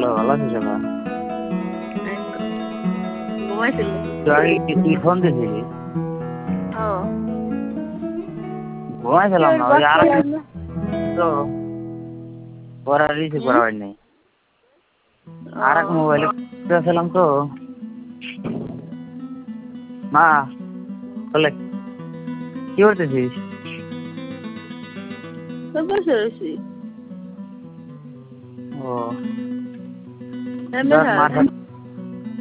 Hello, ভালো আছিস আপা? ঘুমাইছিলি? তুই আগে কি ফোন দিছিলি? ও ঘুমাইছিলাম না, ওই আর তো পরে রিসিভ করা হয় নাই। আর এক মোবাইলে ছিলাম তো। মা বলে কি করতেছিস? বসে রয়েছি। ও মার সাথে